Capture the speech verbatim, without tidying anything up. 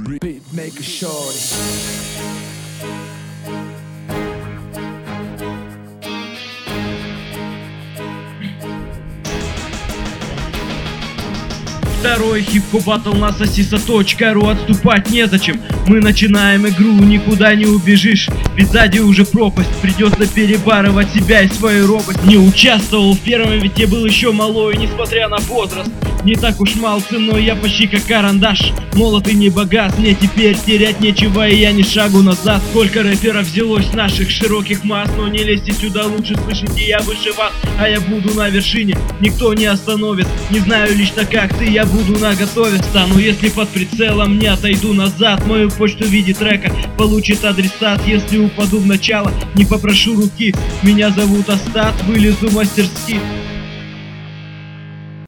Beat make a shorty. Второй хип-хоп батл на сосиса точка ру. Отступать незачем, мы начинаем игру, никуда не убежишь, ведь сзади уже пропасть. Придется перебарывать себя и свою робость. Не участвовал в первом, ведь я был еще малой, несмотря на возраст. Не так уж мал ценой, я почти как карандаш. Молод и не богат, мне теперь терять нечего, и я ни шагу назад. Сколько рэперов взялось наших широких масс, но не лезьте сюда, лучше слышите, я выше вас, а я буду на вершине, никто не остановит. Не знаю лично как ты, я буду наготове. Стану, если под прицелом не отойду назад. Мою почту в виде трека получит адресат. Если упаду в начало, не попрошу руки. Меня зовут Астат, вылезу мастерски.